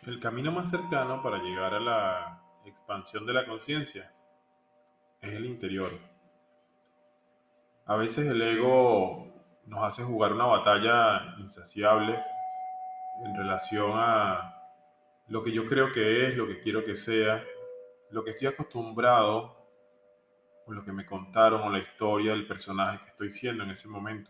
El camino más cercano para llegar a la expansión de la conciencia es el interior. A veces el ego nos hace jugar una batalla insaciable en relación a lo que yo creo que es, lo que quiero que sea, lo que estoy acostumbrado o lo que me contaron o la historia del personaje que estoy siendo en ese momento.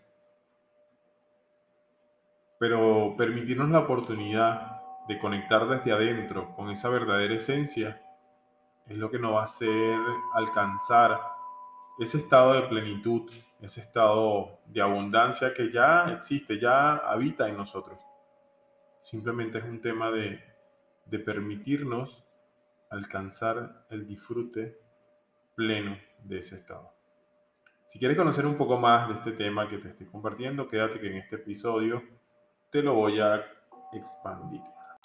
Pero permitirnos la oportunidad de conectar desde adentro con esa verdadera esencia es lo que nos va a hacer alcanzar ese estado de plenitud, ese estado de abundancia que ya existe, ya habita en nosotros. Simplemente es un tema de permitirnos alcanzar el disfrute pleno de ese estado. Si quieres conocer un poco más de este tema que te estoy compartiendo, quédate que en este episodio te lo voy a expandir.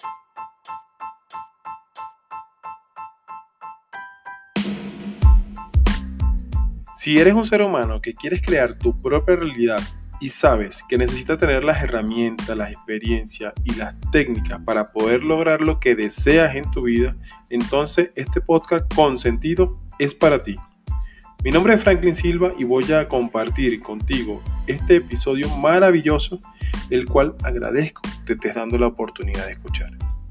Si eres un ser humano que quieres crear tu propia realidad y sabes que necesitas tener las herramientas, las experiencias y las técnicas para poder lograr lo que deseas en tu vida, entonces este podcast con sentido es para ti. Mi nombre es Franklin Silva y voy a compartir contigo este episodio maravilloso, el cual agradezco que te estés dando la oportunidad de escuchar.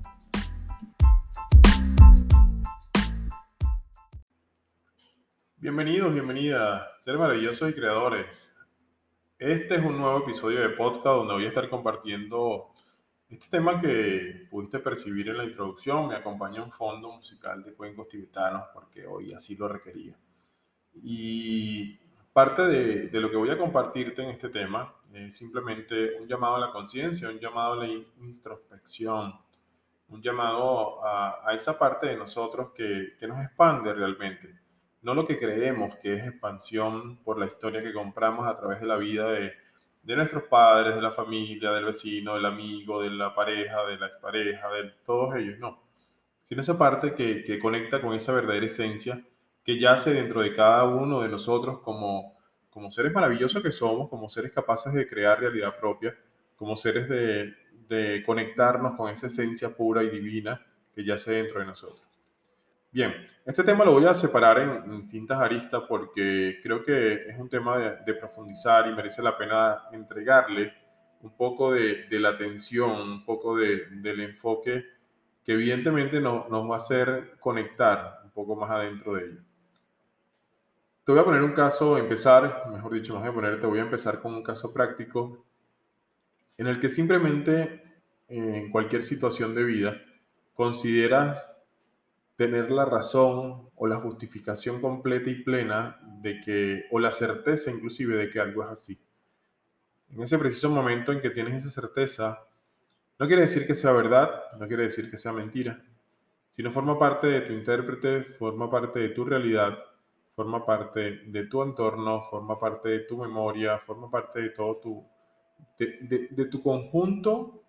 Bienvenidos, bienvenidas, seres maravillosos y creadores. Este es un nuevo episodio de podcast donde voy a estar compartiendo este tema que pudiste percibir en la introducción. Me acompaña un fondo musical de cuencos tibetanos porque hoy así lo requería. Y parte de lo que voy a compartirte en este tema es simplemente un llamado a la conciencia, un llamado a la introspección, un llamado a esa parte de nosotros que nos expande realmente. No lo que creemos que es expansión por la historia que compramos a través de la vida de nuestros padres, de la familia, del vecino, del amigo, de la pareja, de la expareja, de todos ellos, no. Sino esa parte que conecta con esa verdadera esencia que yace dentro de cada uno de nosotros como seres maravillosos que somos, como seres capaces de crear realidad propia, como seres de conectarnos con esa esencia pura y divina que yace dentro de nosotros. Bien, este tema lo voy a separar en distintas aristas porque creo que es un tema de profundizar y merece la pena entregarle un poco de la atención, un poco del enfoque que evidentemente nos va a hacer conectar un poco más adentro de ello. Te voy a poner un caso, mejor dicho, te voy a empezar con un caso práctico en el que simplemente en cualquier situación de vida consideras tener la razón o la justificación completa y plena de que, o la certeza inclusive de que algo es así. En ese preciso momento en que tienes esa certeza, no quiere decir que sea verdad, no quiere decir que sea mentira, sino forma parte de tu intérprete, forma parte de tu realidad, forma parte de tu entorno, forma parte de tu memoria, forma parte de todo de tu conjunto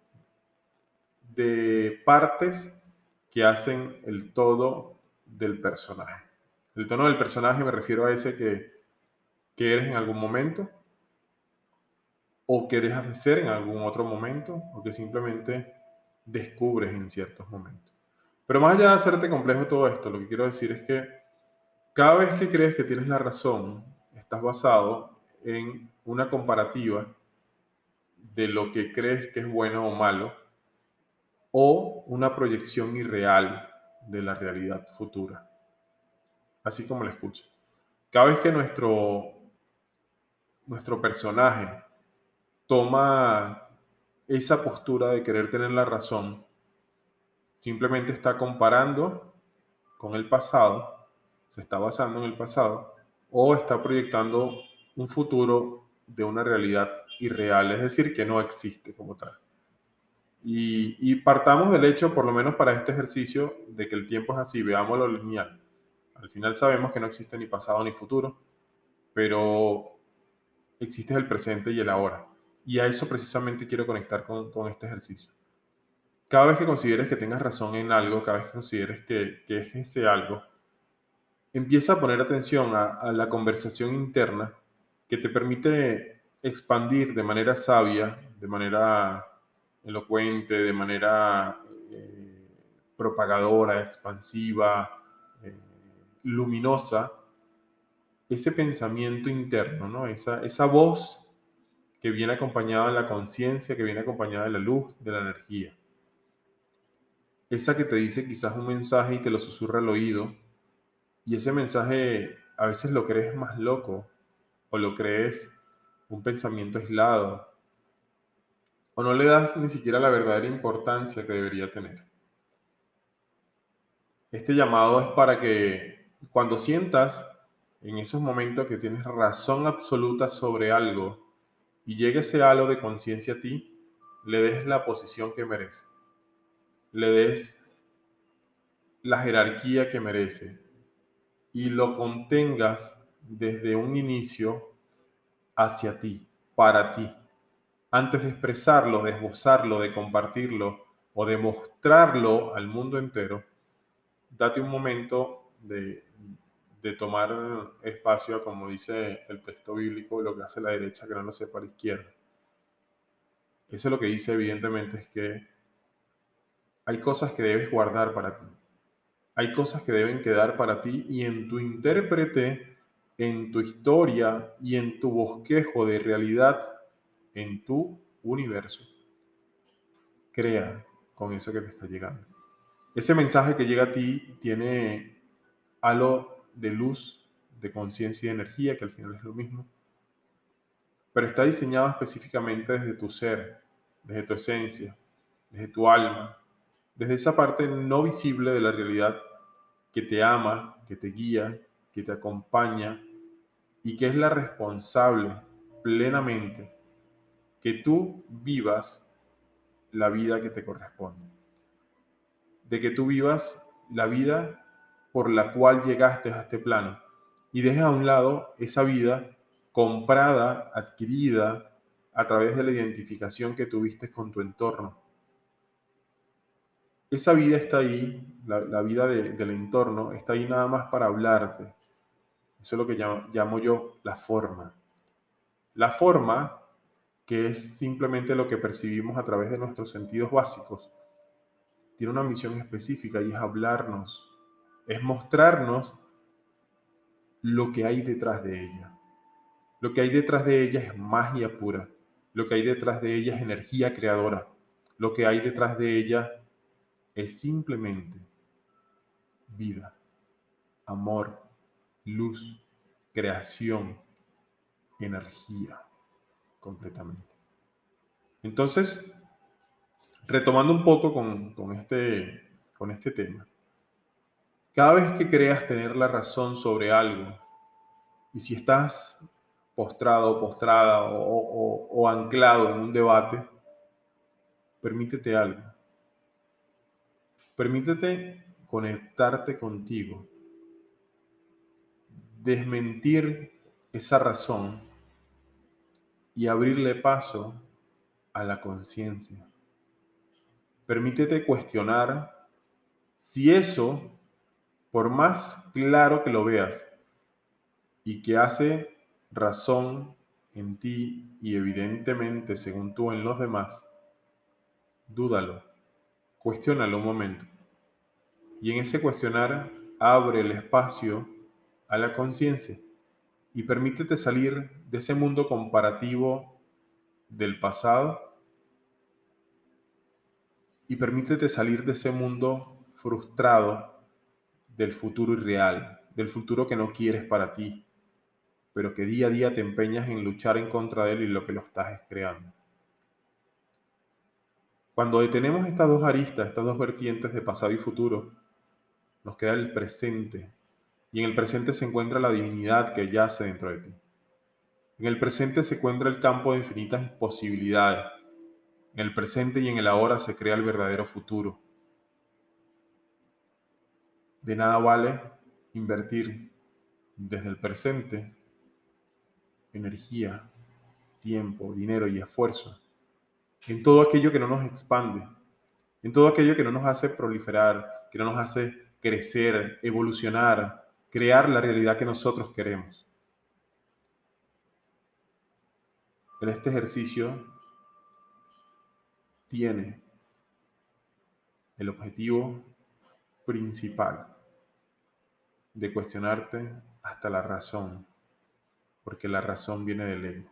de partes que hacen el todo del personaje. El tono del personaje me refiero a ese que eres en algún momento, o que dejas de ser en algún otro momento, o que simplemente descubres en ciertos momentos. Pero más allá de hacerte complejo todo esto, lo que quiero decir es que cada vez que crees que tienes la razón, estás basado en una comparativa de lo que crees que es bueno o malo, o una proyección irreal de la realidad futura, así como la escucho. Cada vez que nuestro personaje toma esa postura de querer tener la razón, simplemente está comparando con el pasado, se está basando en el pasado, o está proyectando un futuro de una realidad irreal, es decir, que no existe como tal. Y partamos del hecho, por lo menos para este ejercicio, de que el tiempo es así, veámoslo lineal. Al final sabemos que no existe ni pasado ni futuro, pero existe el presente y el ahora. Y a eso precisamente quiero conectar con este ejercicio. Cada vez que consideres que tengas razón en algo, cada vez que consideres que es ese algo, empieza a poner atención a la conversación interna que te permite expandir de manera sabia, de manera elocuente, de manera propagadora, expansiva, luminosa, ese pensamiento interno, ¿no? Esa voz que viene acompañada de la conciencia, que viene acompañada de la luz, de la energía. Esa que te dice quizás un mensaje y te lo susurra al oído, y ese mensaje a veces lo crees más loco, o lo crees un pensamiento aislado, o no le das ni siquiera la verdadera importancia que debería tener. Este llamado es para que cuando sientas en esos momentos que tienes razón absoluta sobre algo y llegue ese halo de conciencia a ti, le des la posición que merece, le des la jerarquía que mereces y lo contengas desde un inicio hacia ti, para ti. Antes de expresarlo, de esbozarlo, de compartirlo o de mostrarlo al mundo entero, date un momento de tomar espacio, como dice el texto bíblico, lo que hace la derecha que no lo sepa la izquierda. Eso lo que dice evidentemente es que hay cosas que debes guardar para ti. Hay cosas que deben quedar para ti y en tu intérprete, en tu historia y en tu bosquejo de realidad, en tu universo. Crea con eso que te está llegando. Ese mensaje que llega a ti tiene halo de luz, de conciencia y de energía, que al final es lo mismo, pero está diseñado específicamente desde tu ser, desde tu esencia, desde tu alma, desde esa parte no visible de la realidad que te ama, que te guía, que te acompaña y que es la responsable plenamente que tú vivas la vida que te corresponde. De que tú vivas la vida por la cual llegaste a este plano y dejes a un lado esa vida comprada, adquirida a través de la identificación que tuviste con tu entorno. Esa vida está ahí, la vida del entorno, está ahí nada más para hablarte. Eso es lo que llamo yo la forma. La forma, que es simplemente lo que percibimos a través de nuestros sentidos básicos, tiene una misión específica y es hablarnos, es mostrarnos lo que hay detrás de ella. Lo que hay detrás de ella es magia pura. Lo que hay detrás de ella es energía creadora. Lo que hay detrás de ella es simplemente vida, amor, luz, creación, energía, completamente. Entonces, retomando un poco con este tema, cada vez que creas tener la razón sobre algo, y si estás postrado, postrada o anclado en un debate, permítete algo. Permítete conectarte contigo, desmentir esa razón y abrirle paso a la conciencia. Permítete cuestionar si eso, por más claro que lo veas y que hace razón en ti y evidentemente según tú en los demás, dúdalo, cuestiónalo un momento. Y en ese cuestionar abre el espacio a la conciencia y permítete salir de ese mundo comparativo del pasado y permítete salir de ese mundo frustrado del futuro irreal, del futuro que no quieres para ti, pero que día a día te empeñas en luchar en contra de él y lo que lo estás es creando. Cuando detenemos estas dos aristas, estas dos vertientes de pasado y futuro, nos queda el presente. Y en el presente se encuentra la divinidad que yace dentro de ti. En el presente se encuentra el campo de infinitas posibilidades. En el presente y en el ahora se crea el verdadero futuro. De nada vale invertir desde el presente energía, tiempo, dinero y esfuerzo en todo aquello que no nos expande, en todo aquello que no nos hace proliferar, que no nos hace crecer, evolucionar, crear la realidad que nosotros queremos. Este ejercicio tiene el objetivo principal de cuestionarte hasta la razón, porque la razón viene del ego.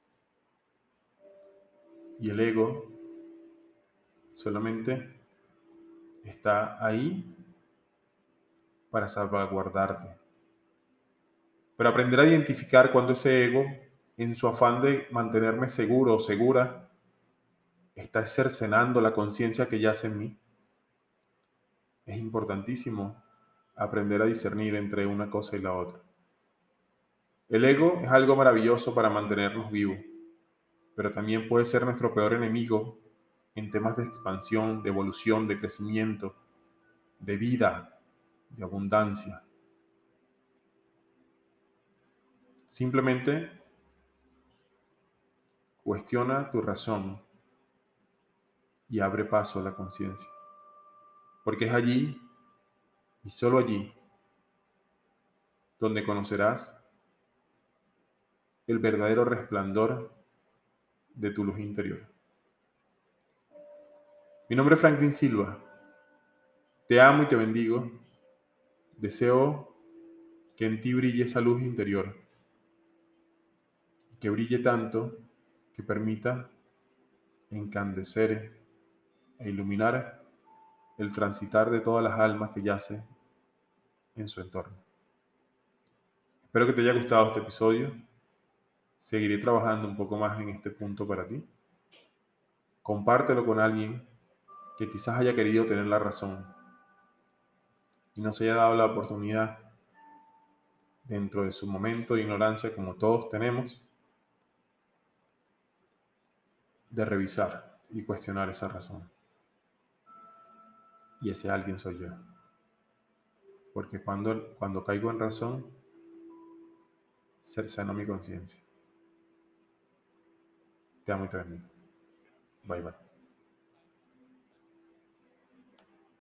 Y el ego solamente está ahí para salvaguardarte. Pero aprender a identificar cuando ese ego, en su afán de mantenerme seguro o segura, está cercenando la conciencia que yace en mí. Es importantísimo aprender a discernir entre una cosa y la otra. El ego es algo maravilloso para mantenernos vivos, pero también puede ser nuestro peor enemigo en temas de expansión, de evolución, de crecimiento, de vida, de abundancia. Simplemente cuestiona tu razón y abre paso a la conciencia, porque es allí y solo allí donde conocerás el verdadero resplandor de tu luz interior. Mi nombre es Franklin Silva. Te amo y te bendigo. Deseo que en ti brille esa luz interior, que brille tanto que permita encandecer e iluminar el transitar de todas las almas que yacen en su entorno. Espero que te haya gustado este episodio. Seguiré trabajando un poco más en este punto para ti. Compártelo con alguien que quizás haya querido tener la razón y no se haya dado la oportunidad, dentro de su momento de ignorancia, como todos tenemos, de revisar y cuestionar esa razón. Y ese alguien soy yo. Porque cuando caigo en razón, cerceno mi conciencia. Te amo y te bendigo. Bye bye.